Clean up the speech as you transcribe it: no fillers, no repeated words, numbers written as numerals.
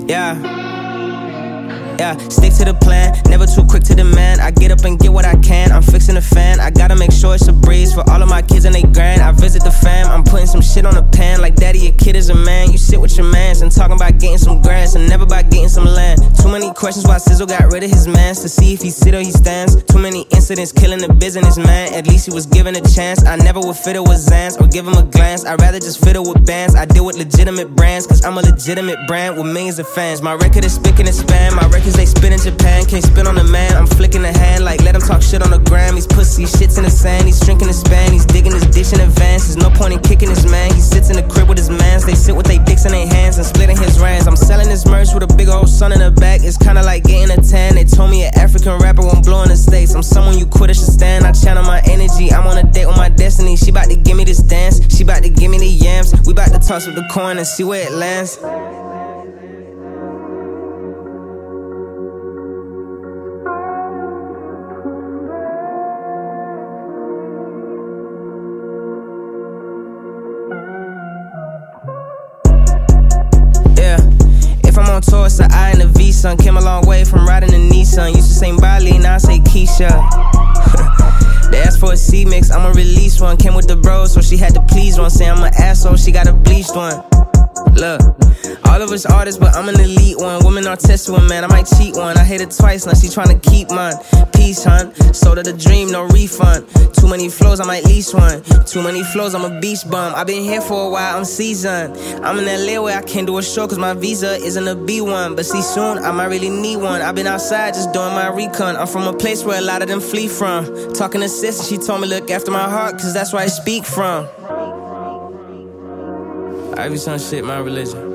Yeah, stick to the plan, never too quick to demand. I get up and get what I can, I'm fixing the fan. I gotta make sure it's a breeze for all of my kids and they grand. I visit the fam, I'm putting some shit on the pan. Like daddy, your kid is a man, you sit with your mans and talking about getting some grants and never about getting some land. Too many questions why Sizzle got rid of his mans, to see if he sit or he stands. Too many incidents killing the business, man. At least he was given a chance. I never would fit it with Zans or give him a glance. I'd rather just fit it with bands. I deal with legitimate brands, cause I'm a legitimate brand with millions of fans. My record is spick and span, my records they spin in Japan. Can't spin on the man, I'm flicking the hand like let him talk shit on the gram. He's pussy, shits in the sand, he's shrinking the span. He's digging his dish in advance, there's no point in kicking his man. He sits in the crib with his mans, they sit with their dicks in their hands and splitting his rands. I'm selling this merch with a big old sun in the back. It's kinda like getting a tan. They told me an African rapper won't blow in the States. I'm someone you quit or should stand. I channel my energy, I'm on a date with my destiny. She bout to give me this dance, she bout to give me the yams. We bout to toss up the coin and see where it lands. I'm on tour, it's the I and the V, son. Came a long way from riding the Nissan. Used to sing Bali, now I say Keisha. They asked for a C-mix, I'ma release one. Came with the bros, so she had to please one. Say I'm an asshole, she got a bleached one. Look, all of us artists, but I'm an elite one. Women are testing, man, I might cheat one. I hit it twice, now she tryna keep mine. Peace, hun, sold her the dream, no refund. Too many flows, I might lease one. Too many flows, I'm a beach bum. I've been here for a while, I'm seasoned. I'm in LA where I can't do a show cause my visa isn't a B1. But see soon, I might really need one. I've been outside just doing my recon. I'm from a place where a lot of them flee from. Talking to sis, she told me look after my heart cause that's where I speak from. I be some shit, my religion.